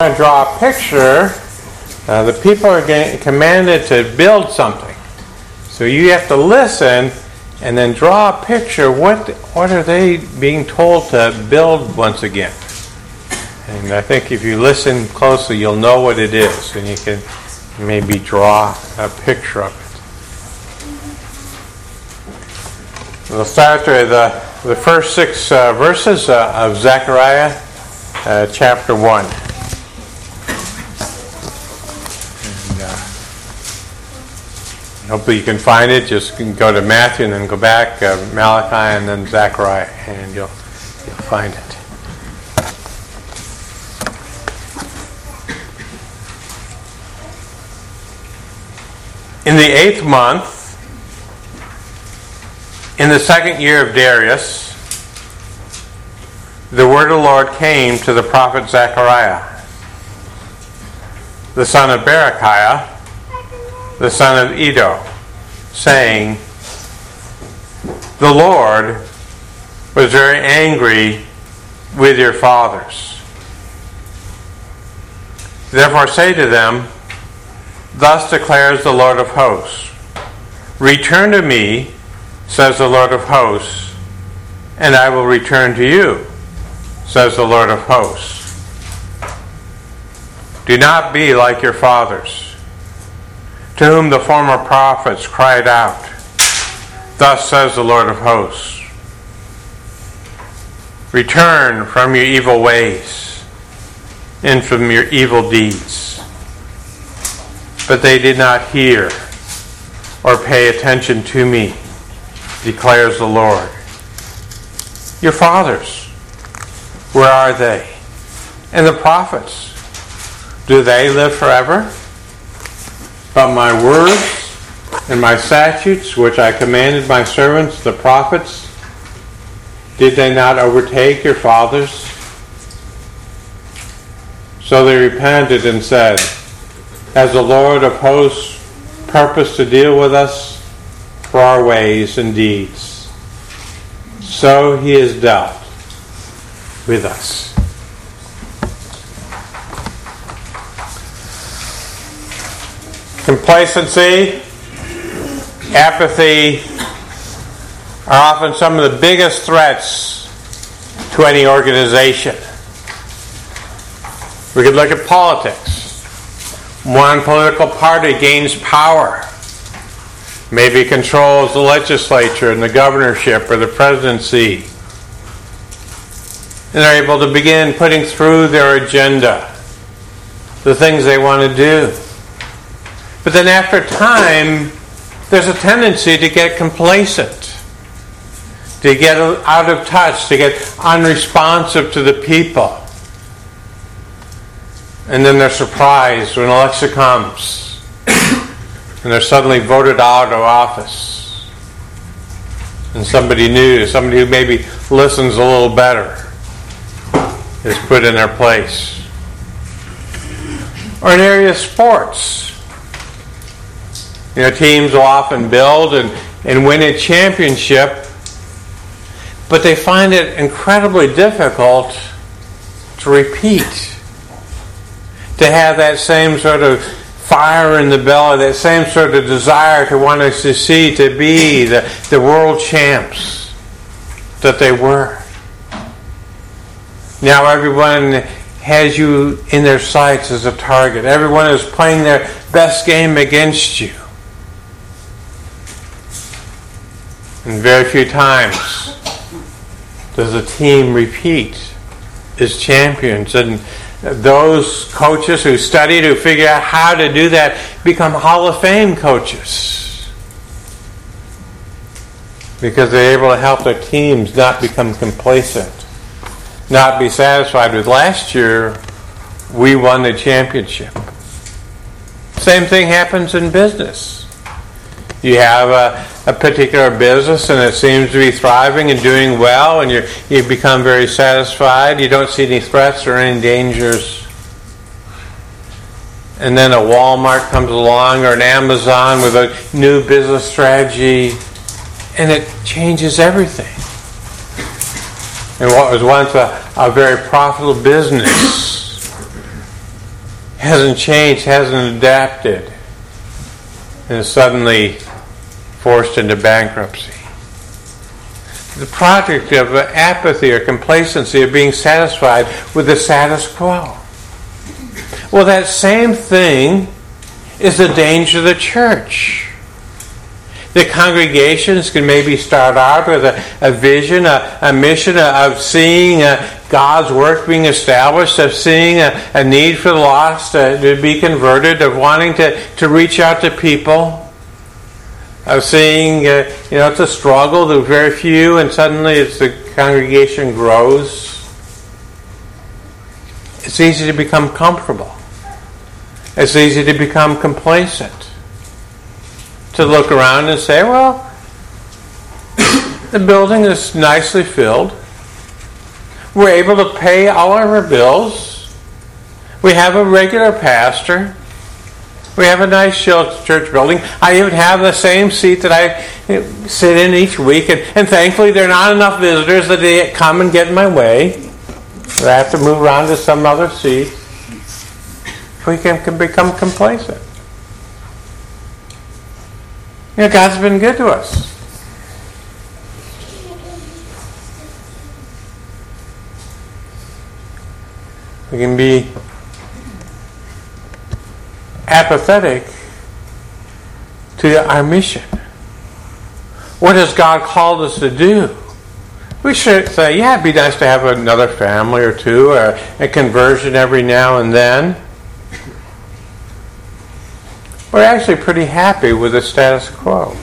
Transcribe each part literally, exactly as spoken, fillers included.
to draw a picture, uh, the people are getting commanded to build something. So you have to listen and then draw a picture. What what are they being told to build once again? And I think if you listen closely, you'll know what it is, and you can maybe draw a picture of it. We'll start with the, the first six uh, verses uh, of Zechariah uh, chapter one. And, uh, hopefully you can find it. Just go to Matthew and then go back, uh, Malachi and then Zechariah, and you'll, you'll find it. In the eighth month, in the second year of Darius, the word of the Lord came to the prophet Zechariah, the son of Berechiah, the son of Iddo, saying, "The Lord was very angry with your fathers. Therefore say to them, thus declares the Lord of hosts, return to me, says the Lord of hosts, and I will return to you, says the Lord of hosts. Do not be like your fathers, to whom the former prophets cried out, thus says the Lord of hosts, return from your evil ways and from your evil deeds. But they did not hear or pay attention to me, declares the Lord. Your fathers, where are they? And the prophets, do they live forever? But my words and my statutes, which I commanded my servants, the prophets, did they not overtake your fathers? So they repented and said, has the Lord of hosts purposed to deal with us for our ways and deeds? So he has dealt with us." Complacency, apathy are often some of the biggest threats to any organization. We could look at politics. One political party gains power, maybe controls the legislature and the governorship or the presidency, and they're able to begin putting through their agenda, the things they want to do. But then after time, there's a tendency to get complacent, to get out of touch, to get unresponsive to the people. And then they're surprised when election comes and they're suddenly voted out of office. And somebody new, somebody who maybe listens a little better, is put in their place. Or in area of sports. You know, teams will often build and, and win a championship, but they find it incredibly difficult to repeat. To have that same sort of fire in the belly, that same sort of desire to want us to see, to be the, the world champs that they were. Now everyone has you in their sights as a target. Everyone is playing their best game against you. And very few times does a team repeat as champions. And those coaches who studied, who figure out how to do that, become Hall of Fame coaches. Because they're able to help their teams not become complacent. Not be satisfied with last year, we won the championship. Same thing happens in business. You have a, a particular business and it seems to be thriving and doing well, and you you become very satisfied. You don't see any threats or any dangers. And then a Walmart comes along or an Amazon with a new business strategy, and it changes everything. And what was once a, a very profitable business hasn't changed, hasn't adapted, and is suddenly forced into bankruptcy. The project of apathy or complacency, of being satisfied with the status quo. Well, that same thing is the danger of the church. The congregations can maybe start out with a, a vision, a, a mission of seeing uh, God's work being established, of seeing a, a need for the lost uh, to be converted, of wanting to, to reach out to people, of seeing, uh, you know, it's a struggle, there are very few, and suddenly as the congregation grows, it's easy to become comfortable. It's easy to become complacent. To look around and say, well, the building is nicely filled. We're able to pay all of our bills. We have a regular pastor. We have a nice church building. I even have the same seat that I sit in each week. And, and thankfully, there are not enough visitors that they come and get in my way. I have to move around to some other seat. We can, can become complacent. You know, God's been good to us. We can be apathetic to our mission. What has God called us to do? We should say, yeah, it'd be nice to have another family or two, or a conversion every now and then. We're actually pretty happy with the status quo.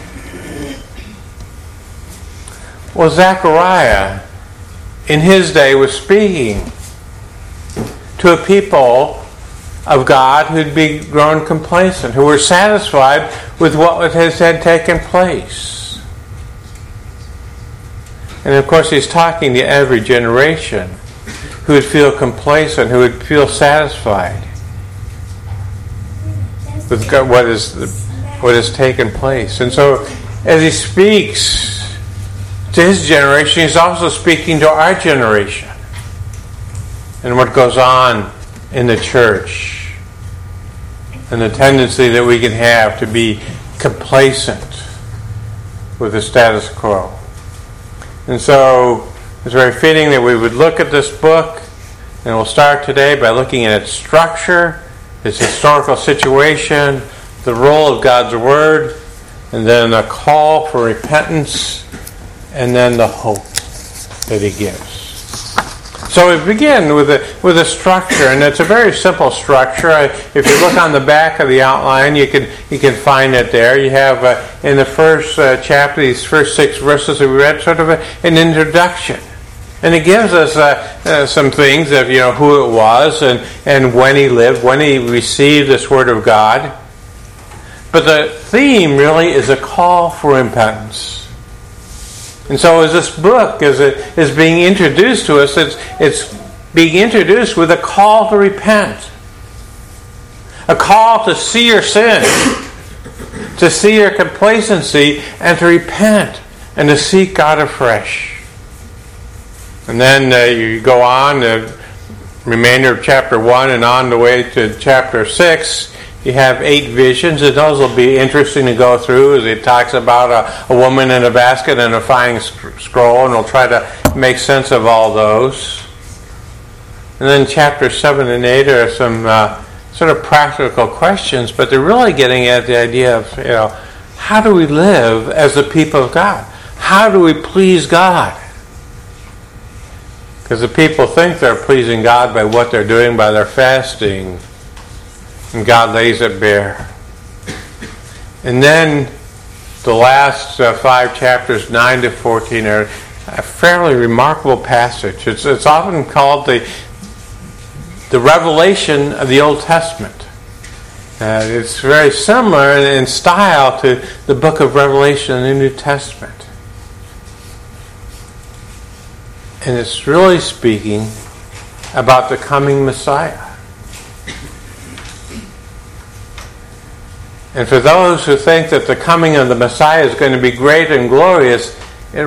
Well, Zechariah, in his day, was speaking to a people of God who'd be grown complacent, who were satisfied with what has had taken place. And of course, he's talking to every generation who would feel complacent, who would feel satisfied with what is what has taken place. And so as he speaks to his generation, he's also speaking to our generation and what goes on in the church and the tendency that we can have to be complacent with the status quo. And so it's very fitting that we would look at this book, and we'll start today by looking at its structure, its historical situation, the role of God's Word, and then a call for repentance, and then the hope that He gives. So we begin with a, with a structure, and it's a very simple structure. I, if you look on the back of the outline, you can you can find it there. You have uh, in the first uh, chapter, these first six verses that we read, sort of a, an introduction. And it gives us uh, uh, some things of, you know, who it was and, and when he lived, when he received this Word of God. But the theme really is a call for repentance. And so as this book is, is being introduced to us, it's, it's being introduced with a call to repent. A call to see your sin, to see your complacency, and to repent, and to seek God afresh. And then uh, you go on, the remainder of chapter one and on the way to chapter six, you have eight visions, and those will be interesting to go through as it talks about a, a woman in a basket and a fine scroll, and we'll try to make sense of all those. And then chapter seven and eight are some uh, sort of practical questions, but they're really getting at the idea of, you know, how do we live as the people of God? How do we please God? Because the people think they're pleasing God by what they're doing, by their fasting. And God lays it bare. And then the last uh, five chapters, nine to fourteen, are a fairly remarkable passage. It's, it's often called the, the revelation of the Old Testament. Uh, it's very similar in style to the book of Revelation in the New Testament. And it's really speaking about the coming Messiah. And for those who think that the coming of the Messiah is going to be great and glorious, it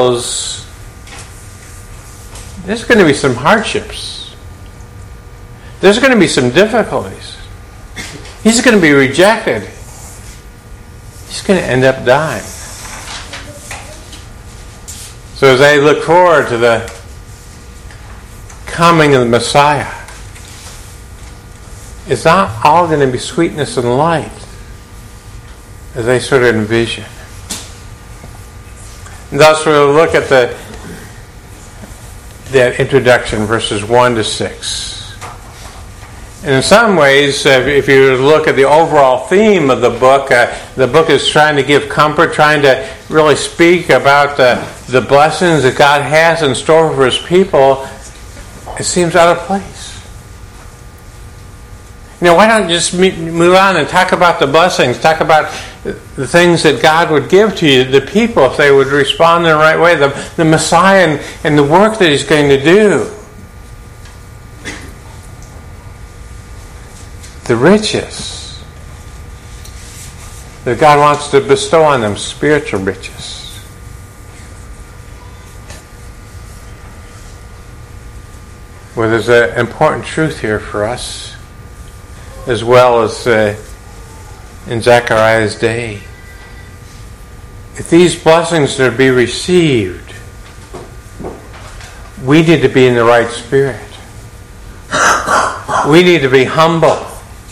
reveals there's going to be some hardships. There's going to be some difficulties. He's going to be rejected. He's going to end up dying. So as they look forward to the coming of the Messiah, it's not all going to be sweetness and light as they sort of envision. And thus we'll look at the that introduction, verses one to six. And in some ways, uh, if you look at the overall theme of the book, uh, the book is trying to give comfort, trying to really speak about uh, the blessings that God has in store for His people. It seems out of place. You know, why don't you just move on and talk about the blessings, talk about the things that God would give to you, the people, if they would respond in the right way, the, the Messiah and, and the work that He's going to do. The riches that God wants to bestow on them, spiritual riches. Well, there's an important truth here for us, as well as uh, in Zechariah's day. If these blessings are to be received, we need to be in the right spirit. We need to be humble.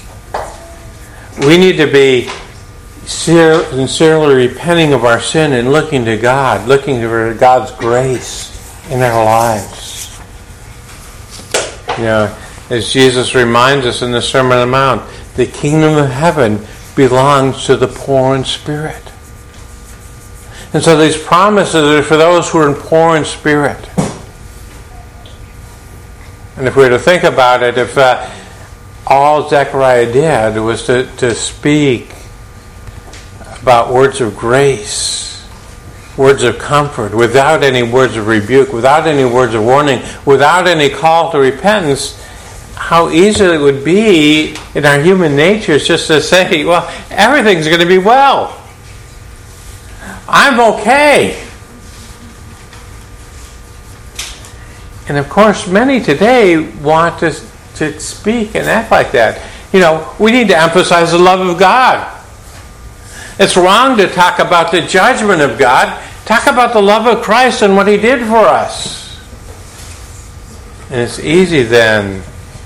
We need to be sincerely repenting of our sin and looking to God, looking for God's grace in our lives. You know, as Jesus reminds us in the Sermon on the Mount, the kingdom of heaven belongs to the poor in spirit. And so these promises are for those who are poor in spirit. And if we were to think about it, if uh, all Zechariah did was to, to speak about words of grace, words of comfort, without any words of rebuke, without any words of warning, without any call to repentance, how easy it would be in our human natures just to say, well, everything's going to be well. I'm okay. And of course, many today want to, to speak and act like that. You know, we need to emphasize the love of God. It's wrong to talk about the judgment of God. Talk about the love of Christ and what He did for us. And it's easy then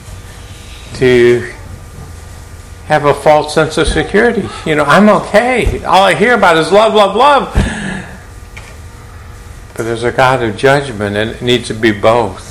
to have a false sense of security. You know, I'm okay. All I hear about is love, love, love. But there's a God of judgment, and it needs to be both.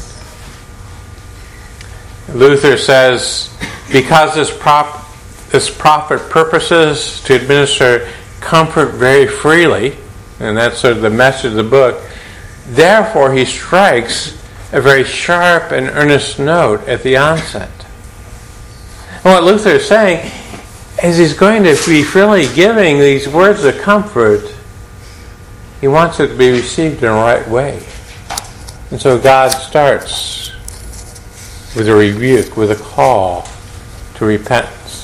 Luther says, because this, prop, this prophet purposes to administer comfort very freely, and that's sort of the message of the book, therefore he strikes a very sharp and earnest note at the onset. And what Luther is saying is he's going to be freely giving these words of comfort. He wants it to be received in the right way. And so God starts with a rebuke, with a call to repentance.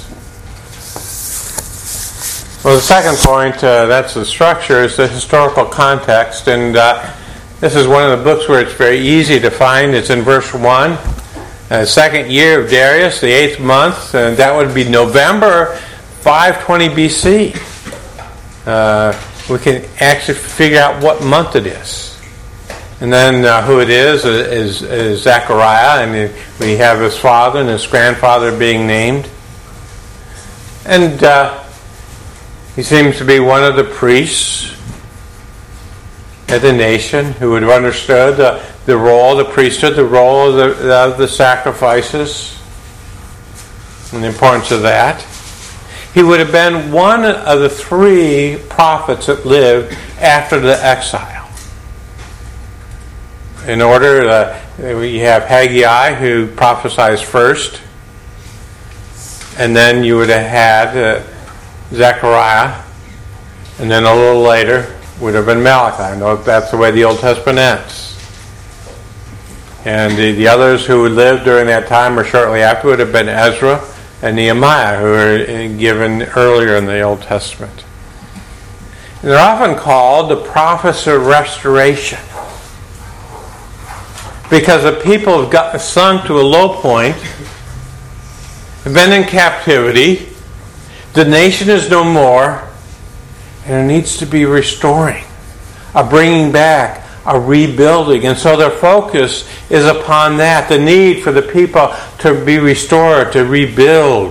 Well, the second point, uh, that's the structure, is the historical context. And uh, this is one of the books where it's very easy to find. It's in verse one. Uh, second year of Darius, the eighth month, and that would be November five twenty B C. Uh, we can actually figure out what month it is. And then uh, who it is, is is Zechariah, and we have his father and his grandfather being named. And uh, he seems to be one of the priests of the nation who would have understood uh, the role of the priesthood, the role of the, of the sacrifices, and the importance of that. He would have been one of the three prophets that lived after the exile. In order, uh, we have Haggai, who prophesies first, and then you would have had uh, Zechariah, and then a little later would have been Malachi. I know that's the way the Old Testament ends. And the, the others who lived during that time or shortly after would have been Ezra and Nehemiah, who were given earlier in the Old Testament. And they're often called the prophets of restoration, because the people have got sunk to a low point, been in captivity. The nation is no more. And there needs to be restoring, a bringing back, a rebuilding. And so their focus is upon that, the need for the people to be restored, to rebuild.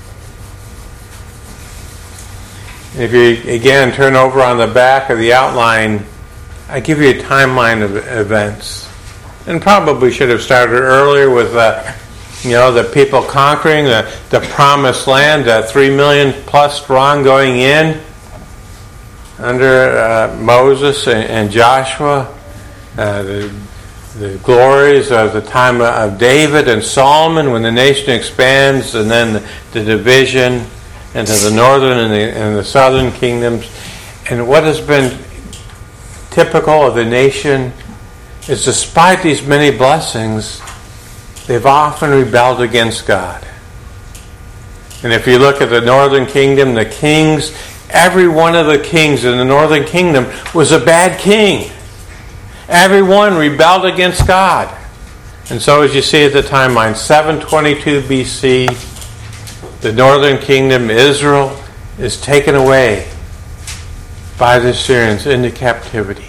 If you, again, turn over on the back of the outline, I give you a timeline of events. And probably should have started earlier with uh, you know, the people conquering the, the promised land, uh, three million plus strong going in under uh, Moses and, and Joshua. Uh, the, the glories of the time of David and Solomon when the nation expands, and then the, the division into the northern and the, and the southern kingdoms. And what has been typical of the nation is, despite these many blessings, they've often rebelled against God. And if you look at the northern kingdom, the kings, every one of the kings in the northern kingdom was a bad king. Every one rebelled against God. And so as you see at the timeline, seven twenty-two B C, the northern kingdom, Israel, is taken away by the Assyrians into captivity.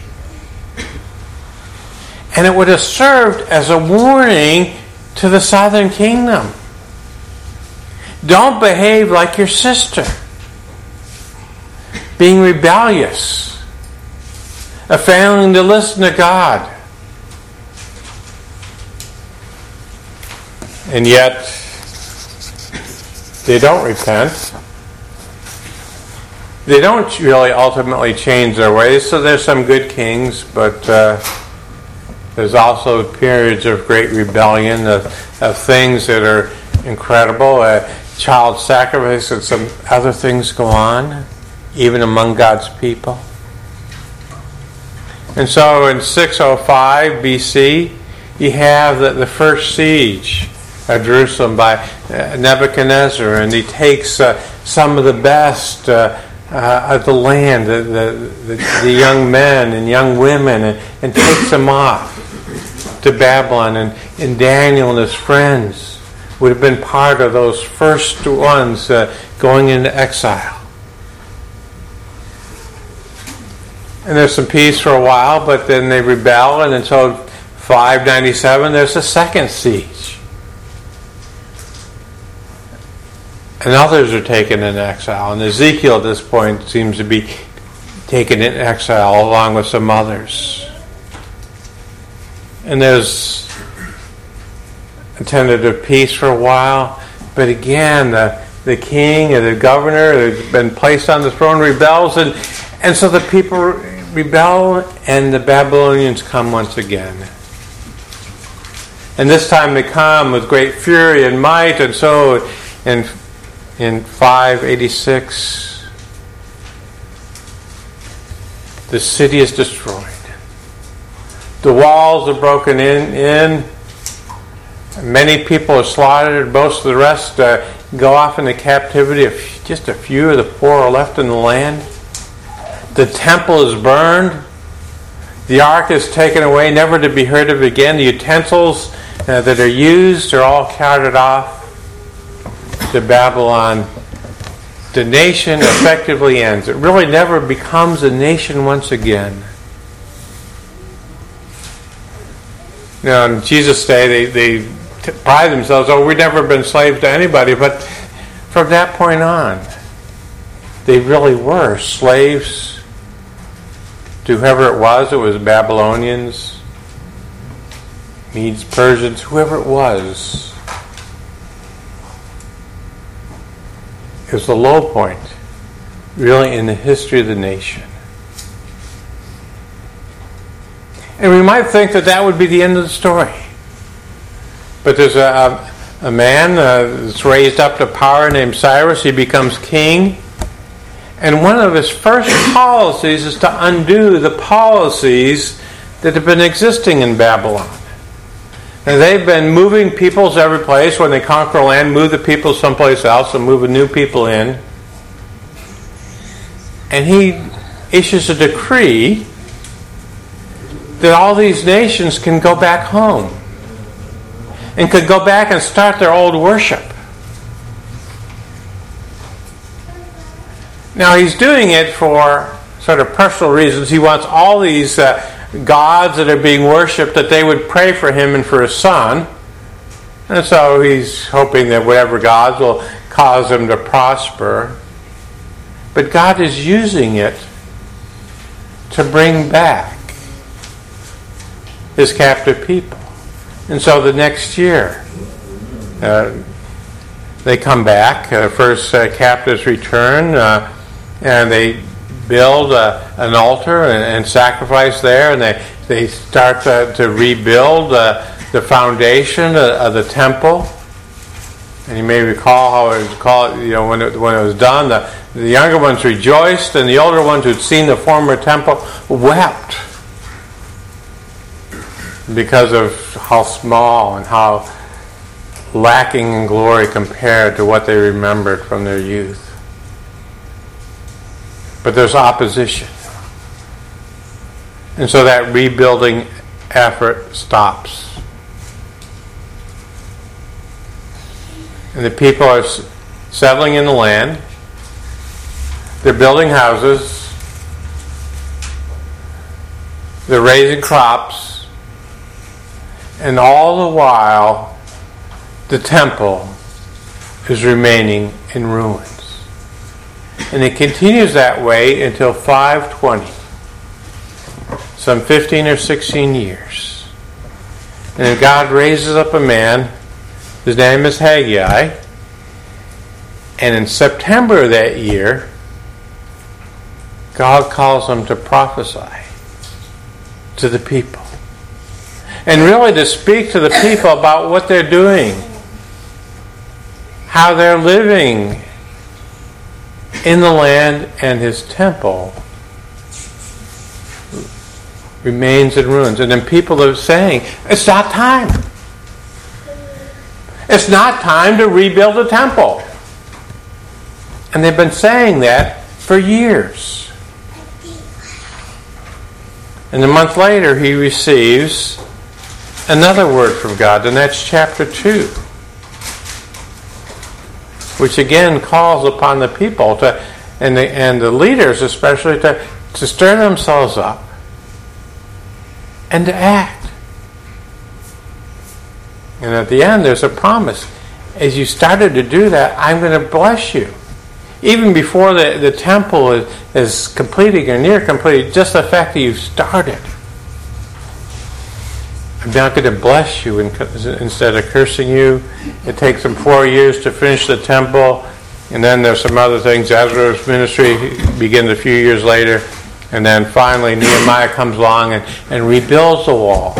And it would have served as a warning to the southern kingdom. Don't behave like your sister, being rebellious, a failing to listen to God. And yet, they don't repent. They don't really ultimately change their ways. So there's some good kings, but uh, there's also periods of great rebellion, of, of things that are incredible. Uh, child sacrifice and some other things go on, even among God's people. And so in six oh five B C, you have the, the first siege of Jerusalem by uh, Nebuchadnezzar, and he takes uh, some of the best uh, uh, of the land, the, the, the, the young men and young women, and, and takes them off to Babylon. And, and Daniel and his friends would have been part of those first ones uh, going into exile. And there's some peace for a while, but then they rebel, and until five ninety-seven there's a second siege. And others are taken in exile. And Ezekiel at this point seems to be taken in exile along with some others. And there's a tentative peace for a while. But again, the, the king and the governor who's been placed on the throne rebels. And, and so the people rebel, and the Babylonians come once again. And this time they come with great fury and might. And so in In five eighty-six, the city is destroyed. The walls are broken in. in. Many people are slaughtered. Most of the rest uh, go off into captivity. Just a few of the poor are left in the land. The temple is burned. The ark is taken away, never to be heard of again. The utensils uh, that are used are all carted off to Babylon. The nation effectively ends. It really never becomes a nation once again. Now, in Jesus' day, they, they pride themselves, oh, we've never been slaves to anybody. But from that point on, they really were slaves to whoever it was. It was Babylonians, Medes, Persians, whoever it was. It was the low point, really, in the history of the nation. And we might think that that would be the end of the story. But there's a, a, a man uh, that's raised up to power named Cyrus. He becomes king. And one of his first policies is to undo the policies that have been existing in Babylon. And they've been moving peoples every place. When they conquer land, move the people someplace else and move new people in. And he issues a decree that all these nations can go back home and could go back and start their old worship. Now he's doing it for sort of personal reasons. He wants all these uh, gods that are being worshipped that they would pray for him and for his son. And so he's hoping that whatever gods will cause him to prosper. But God is using it to bring back his captive people. And so the next year, uh, they come back. Uh, first uh, captives return, uh, and they build uh, an altar and, and sacrifice there, and they, they start to, to rebuild uh, the foundation of, of the temple. And you may recall how it was called, you know, when it, when it was done, the, the younger ones rejoiced, and the older ones who'd seen the former temple wept because of how small and how lacking in glory compared to what they remembered from their youth. But there's opposition. And so that rebuilding effort stops. And the people are settling in the land. They're building houses. They're raising crops. And all the while, the temple is remaining in ruins. And it continues that way until five twenty. Some fifteen or sixteen years. And then God raises up a man. His name is Haggai. And in September of that year, God calls him to prophesy to the people. And really to speak to the people about what they're doing. How they're living in the land, and his temple remains in ruins. And then people are saying, it's not time. It's not time to rebuild the temple. And they've been saying that for years. And a month later, he receives another word from God, and that's chapter two, which again calls upon the people to, and the, and the leaders especially, to, to stir themselves up and to act. And at the end, there's a promise. As you started to do that, I'm going to bless you. Even before the, the temple is, is completing or near completed, just the fact that you've started. I'm not going to bless you instead of cursing you. It takes them four years to finish the temple. And then there's some other things. Ezra's ministry begins a few years later. And then finally Nehemiah comes along and, and rebuilds the wall.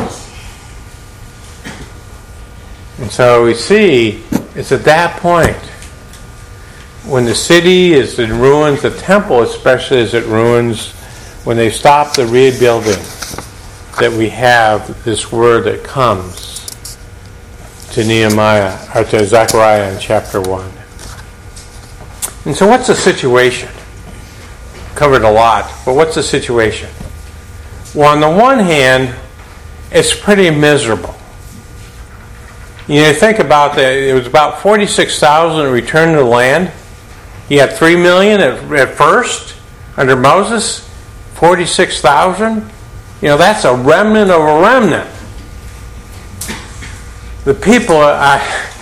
And so we see it's at that point when the city is in ruins, the temple especially is in ruins, when they stop the rebuilding, that we have this word that comes to Nehemiah, or to Zechariah in chapter one. And so what's the situation? Covered a lot, but what's the situation? Well, on the one hand, it's pretty miserable. You know, think about that. It was about forty-six thousand returned to the land. You had three million at, at first under Moses. forty-six thousand. You know, that's a remnant of a remnant. The people uh,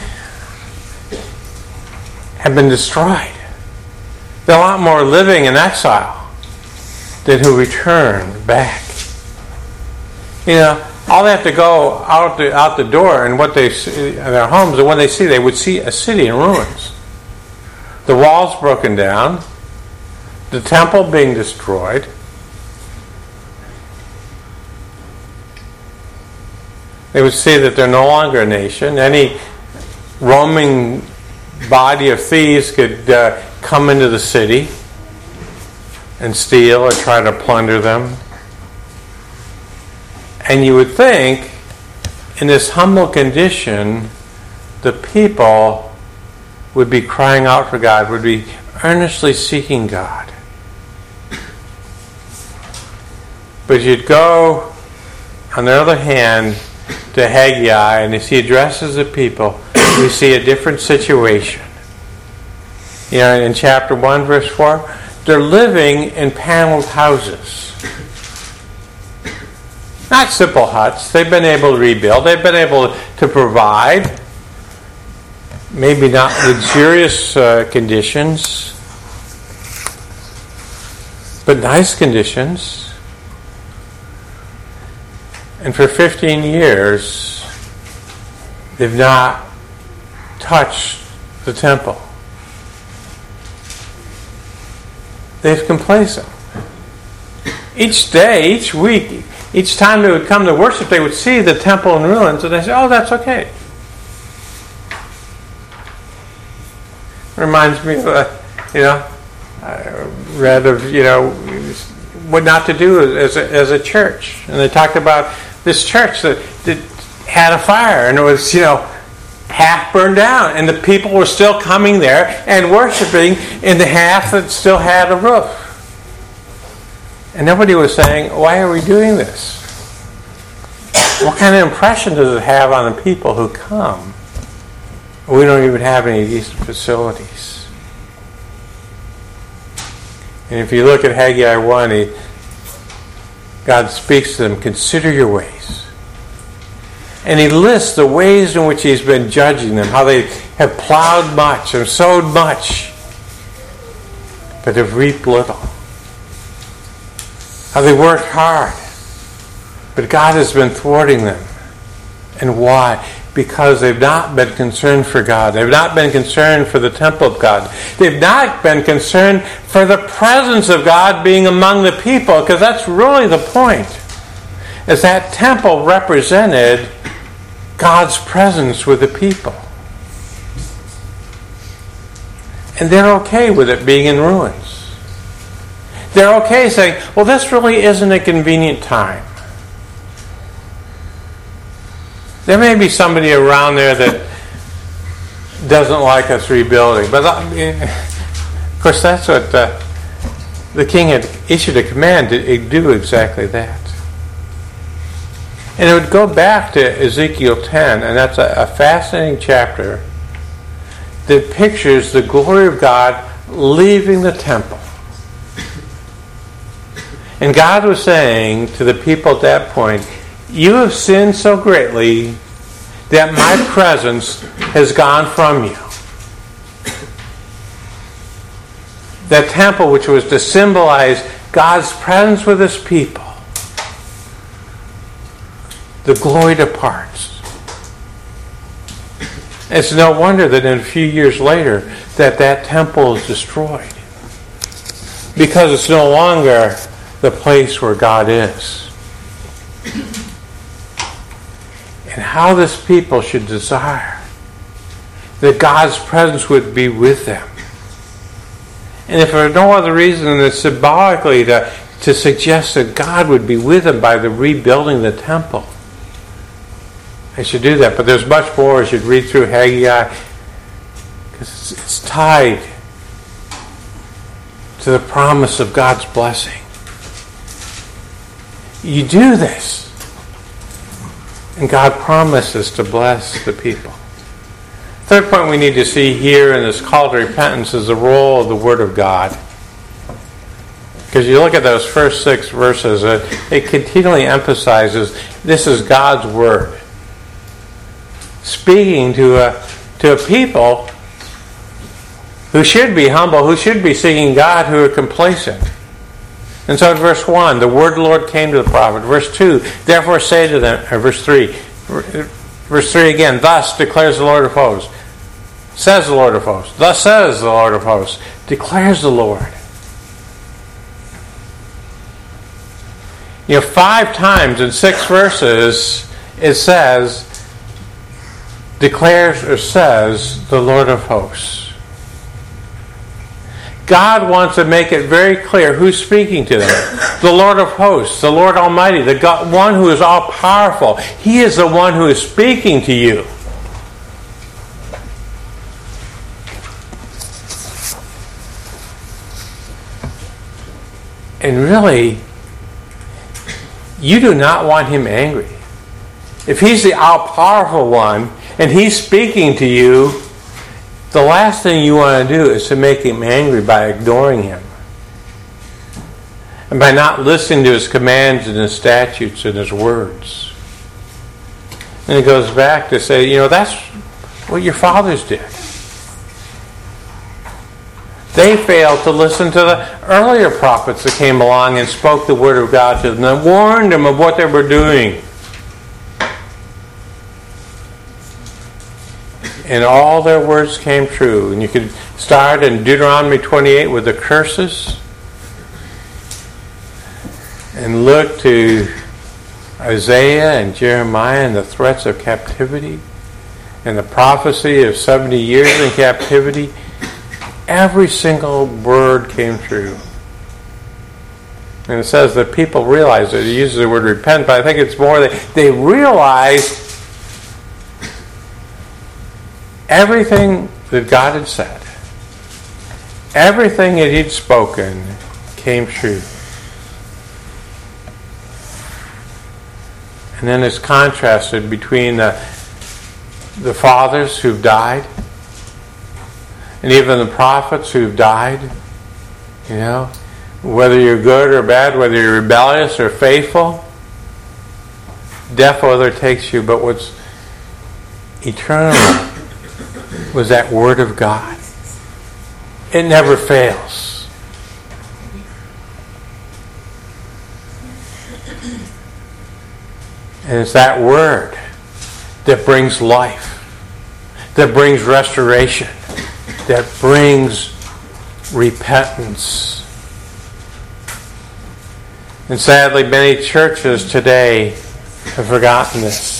have been destroyed. There are a lot more living in exile than who return back. You know, all they have to go out the out the door and what they see in their homes, and when they see, they would see a city in ruins. The walls broken down, the temple being destroyed. They would see that they're no longer a nation. Any roaming body of thieves could uh, come into the city and steal or try to plunder them. And you would think, in this humble condition, the people would be crying out for God, would be earnestly seeking God. But you'd go, on the other hand, to Haggai, and as he addresses the people, we see a different situation. You know, in chapter one, verse four, they're living in paneled houses. Not simple huts. They've been able to rebuild. They've been able to provide. Maybe not luxurious uh, conditions, but nice conditions. And for fifteen years, they've not touched the temple. They've complacent. Each day, each week, each time they would come to worship, they would see the temple in ruins, and they say, "Oh, that's okay." Reminds me of, uh, you know, I read of, you know, what not to do as a, as a church. And they talked about this church that, that had a fire, and it was, you know, half burned down. And the people were still coming there and worshiping in the half that still had a roof. And nobody was saying, "Why are we doing this? What kind of impression does it have on the people who come? We don't even have any of these facilities." And if you look at Haggai one, he, God speaks to them, "Consider your ways." And he lists the ways in which he's been judging them, how they have plowed much and sowed much, but have reaped little. How they worked hard, but God has been thwarting them. And why? Because they've not been concerned for God. They've not been concerned for the temple of God. They've not been concerned for the presence of God being among the people, because that's really the point. As that temple represented God's presence with the people. And they're okay with it being in ruins. They're okay saying, "Well, this really isn't a convenient time." There may be somebody around there that doesn't like us rebuilding. But, of course, that's what uh, the king had issued a command to do exactly that. And it would go back to Ezekiel ten, and that's a, a fascinating chapter that pictures the glory of God leaving the temple. And God was saying to the people at that point, "You have sinned so greatly that my presence has gone from you." That temple, which was to symbolize God's presence with his people, the glory departs. It's no wonder that in a few years later that that temple is destroyed, because it's no longer the place where God is. And how this people should desire that God's presence would be with them. And if for no other reason than symbolically to, to suggest that God would be with them by the rebuilding the temple, they should do that. But there's much more as you read through Haggai, because it's, it's tied to the promise of God's blessing. You do this, and God promises to bless the people. Third point we need to see here in this call to repentance is the role of the Word of God. Because you look at those first six verses, it, it continually emphasizes this is God's Word, speaking to a, to a people who should be humble, who should be seeking God, who are complacent. And so in verse one, the word of the Lord came to the prophet. Verse two, therefore say to them, or verse three, verse three again, thus declares the Lord of hosts, says the Lord of hosts, thus says the Lord of hosts, declares the Lord. You know, five times in six verses it says, declares or says the Lord of hosts. God wants to make it very clear who's speaking to them. The Lord of hosts, the Lord Almighty, the God, one who is all-powerful. He is the one who is speaking to you. And really, you do not want him angry. If he's the all-powerful one, and he's speaking to you, the last thing you want to do is to make him angry by ignoring him. and by not listening to his commands and his statutes and his words. And he goes back to say, you know, that's what your fathers did. They failed to listen to the earlier prophets that came along and spoke the word of God to them and warned them of what they were doing. And all their words came true. And you could start in Deuteronomy twenty-eight with the curses and look to Isaiah and Jeremiah and the threats of captivity and the prophecy of seventy years in captivity. Every single word came true. And it says that people realized it. It uses the word repent, but I think it's more that they realized everything that God had said, everything that he'd spoken came true. And then it's contrasted between the, the fathers who've died and even the prophets who've died. You know, whether you're good or bad, whether you're rebellious or faithful, death overtakes you. But what's eternal was that word of God. It never fails. And it's that word that brings life, that brings restoration, that brings repentance. And sadly, many churches today have forgotten this.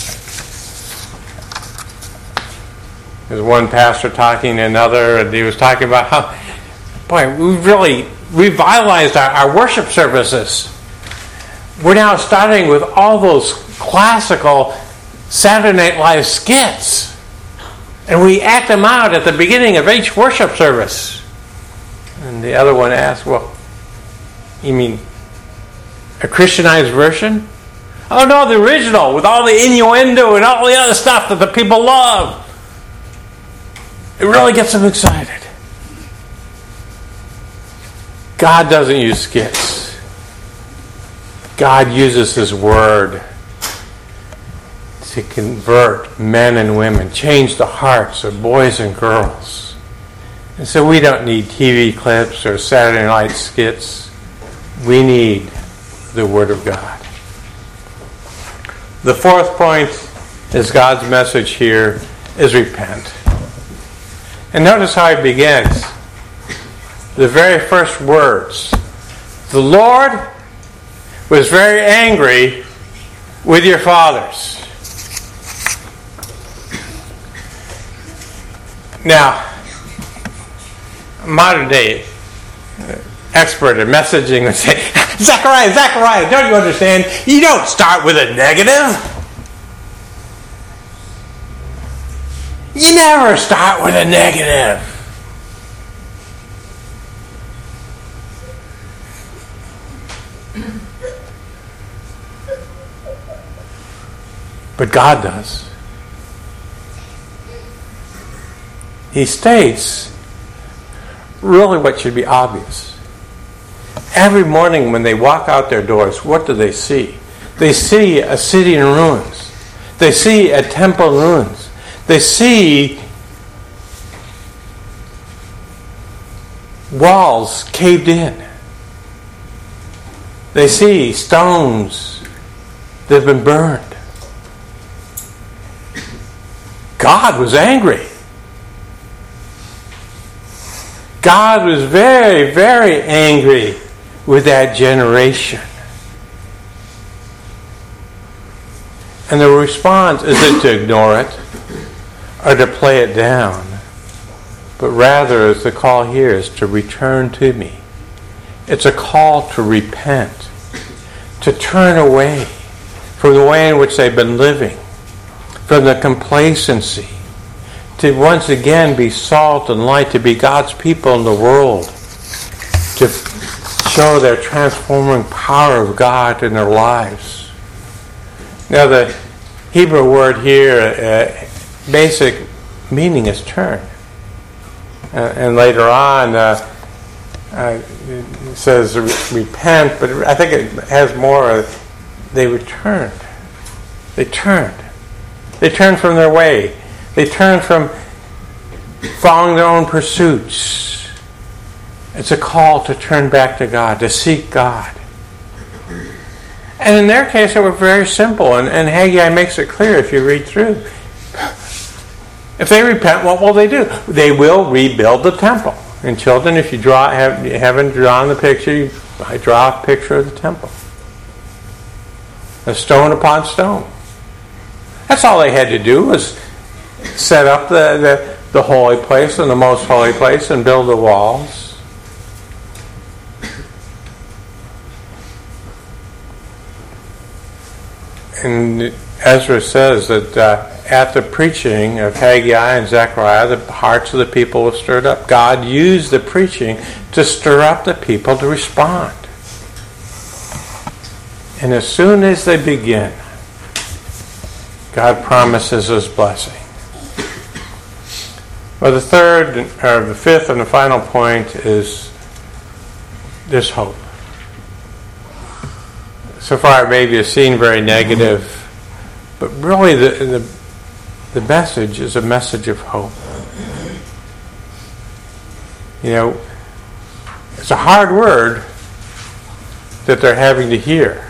There's one pastor talking to another, and he was talking about how, boy, we've really revitalized our, our worship services. We're now starting with all those classical Saturday Night Live skits. And we act them out at the beginning of each worship service. And the other one asked, well, you mean a Christianized version? Oh no, the original, with all the innuendo and all the other stuff that the people love. It really gets them excited. God doesn't use skits. God uses his word to convert men and women, change the hearts of boys and girls. And so we don't need T V clips or Saturday night skits. We need the Word of God. The fourth point is God's message here is repent. And notice how he begins. The very first words. The Lord was very angry with your fathers. Now, modern day expert in messaging would say, Zechariah, Zechariah, don't you understand? You don't start with a negative. You never start with a negative. But God does. He states really what should be obvious. Every morning when they walk out their doors, what do they see? They see a city in ruins. They see a temple in ruins. They see walls caved in. They see stones that have been burned. God was angry. God was very, very angry with that generation. And the response isn't to ignore it or to play it down, but rather, as the call here is, to return to me. It's a call to repent, to turn away from the way in which they've been living, from the complacency, to once again be salt and light, to be God's people in the world, to show their transforming power of God in their lives. Now the Hebrew word here, uh, basic meaning is turn. Uh, and later on, uh, uh, it says repent, but I think it has more. Uh, they returned. They turned. They turned from their way. They turned from following their own pursuits. It's a call to turn back to God, to seek God. And in their case, it was very simple. And, and Haggai makes it clear if you read through. If they repent, what will they do? They will rebuild the temple. And children, if you draw, have, you haven't drawn the picture, you, I draw a picture of the temple. A stone upon stone. That's all they had to do was set up the, the, the holy place and the most holy place and build the walls. And Ezra says that uh, at the preaching of Haggai and Zechariah, the hearts of the people were stirred up. God used the preaching to stir up the people to respond. And as soon as they begin, God promises His blessing. Well, the third, or the fifth and the final point is this hope. So far, it may be seen very negative, but really the, the the message is a message of hope. You know, it's a hard word that they're having to hear.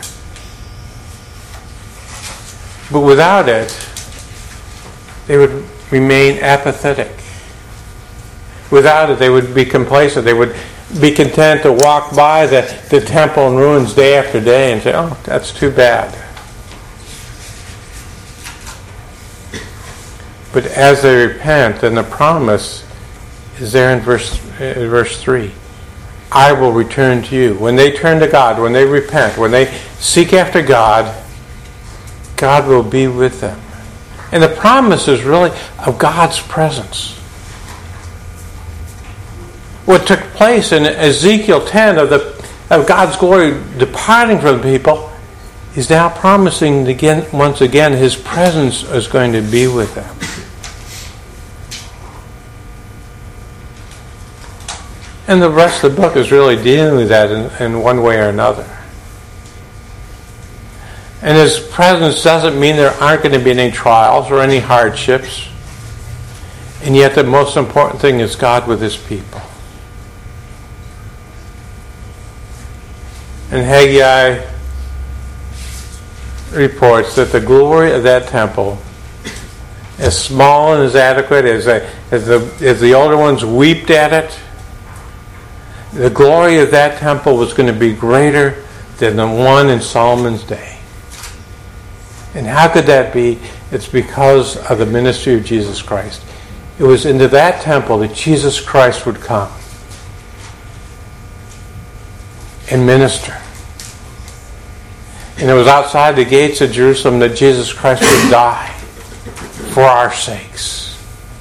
But without it, they would remain apathetic. Without it, they would be complacent. They would be content to walk by the, the temple in ruins day after day and say, oh, that's too bad. But as they repent, then the promise is there in verse, uh, verse three. I will return to you. When they turn to God, when they repent, when they seek after God, God will be with them. And the promise is really of God's presence. What took place in Ezekiel ten of the of God's glory departing from the people is now promising again, once again, His presence is going to be with them. And the rest of the book is really dealing with that in, in one way or another. And His presence doesn't mean there aren't going to be any trials or any hardships. And yet the most important thing is God with His people. And Haggai reports that the glory of that temple, as small and as adequate as, they, as, the, as the older ones wept at it, the glory of that temple was going to be greater than the one in Solomon's day. And how could that be? It's because of the ministry of Jesus Christ. It was into that temple that Jesus Christ would come and minister. And it was outside the gates of Jerusalem that Jesus Christ would die for our sakes.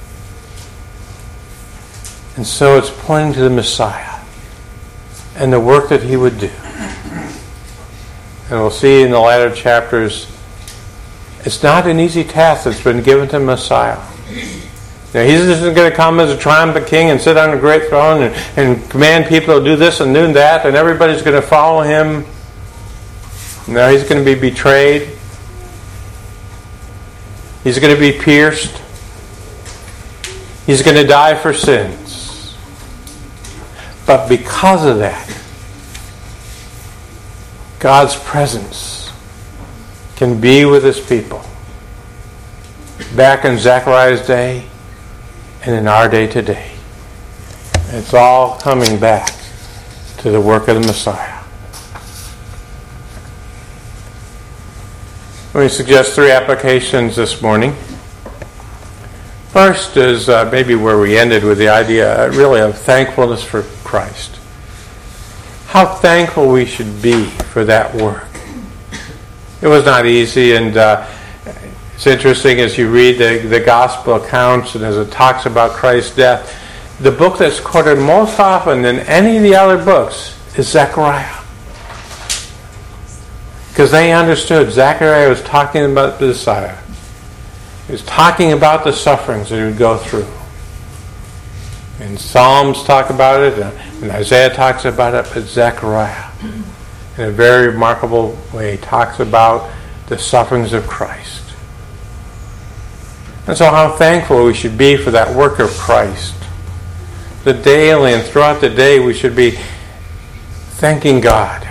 And so it's pointing to the Messiah and the work that He would do. And we'll see in the latter chapters, it's not an easy task that's been given to Messiah. Now, He isn't going to come as a triumphant king and sit on a great throne and, and command people to do this and do that, and everybody's going to follow Him. No, He's going to be betrayed. He's going to be pierced. He's going to die for sins. But because of that, God's presence can be with His people. Back in Zechariah's day and in our day today. It's all coming back to the work of the Messiah. Let me suggest three applications this morning. First is uh, maybe where we ended with the idea uh, really of thankfulness for Christ. How thankful we should be for that work. It was not easy, and uh, it's interesting as you read the, the gospel accounts and as it talks about Christ's death, the book that's quoted most often than any of the other books is Zechariah. Because they understood Zechariah was talking about the Messiah. He was talking about the sufferings that he would go through. And Psalms talk about it, and Isaiah talks about it, but Zechariah, in a very remarkable way, talks about the sufferings of Christ. And so how thankful we should be for that work of Christ. The daily and throughout the day we should be thanking God.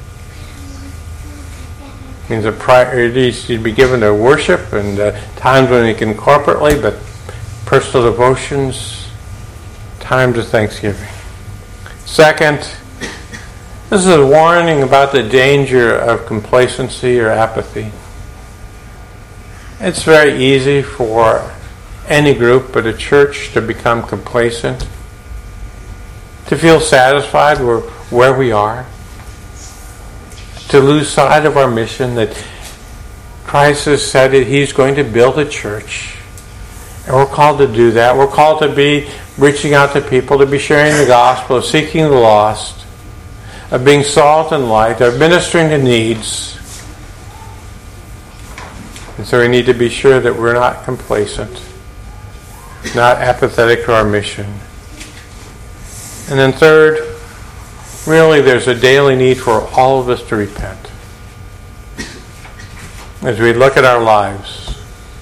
It means the priorities should be given to worship and uh, times when we can corporately, but personal devotions, times of thanksgiving. Second, this is a warning about the danger of complacency or apathy. It's very easy for any group but a church to become complacent, to feel satisfied with where we are, to lose sight of our mission that Christ has said that He's going to build a church. And we're called to do that. We're called to be reaching out to people, to be sharing the gospel, of seeking the lost, of being salt and light, of ministering to needs. And so we need to be sure that we're not complacent, not apathetic to our mission. And then third, really there's a daily need for all of us to repent. As we look at our lives,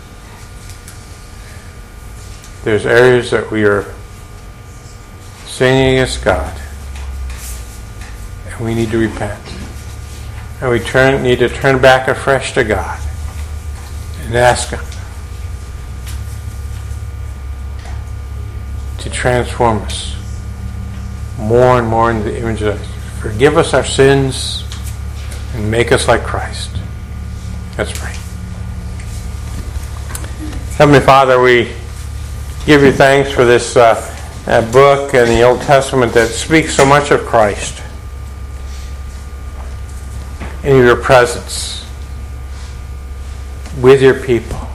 there's areas that we are sinning against God, and we need to repent. And we turn, need to turn back afresh to God and ask Him to transform us more and more into the image of us. Forgive us our sins and make us like Christ. Let's pray. Heavenly Father, we give you thanks for this uh, uh, book in the Old Testament that speaks so much of Christ and your presence with your people.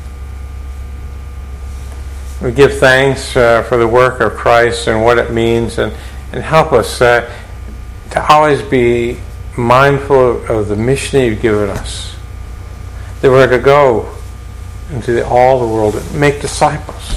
We give thanks uh, for the work of Christ and what it means, and, and help us uh, to always be mindful of the mission that you've given us, that we're to go into the, all the world and make disciples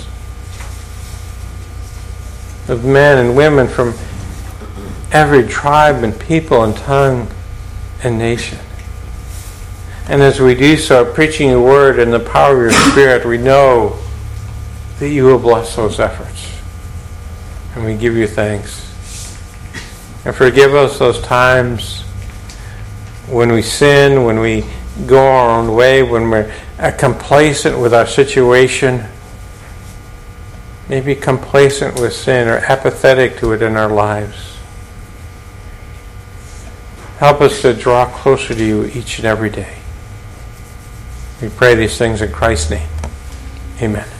of men and women from every tribe and people and tongue and nation. And as we do so, preaching your word and the power of your Spirit, we know that you will bless those efforts. And we give you thanks. And forgive us those times when we sin, when we go our own way, when we're complacent with our situation, maybe complacent with sin or apathetic to it in our lives. Help us to draw closer to you each and every day. We pray these things in Christ's name. Amen.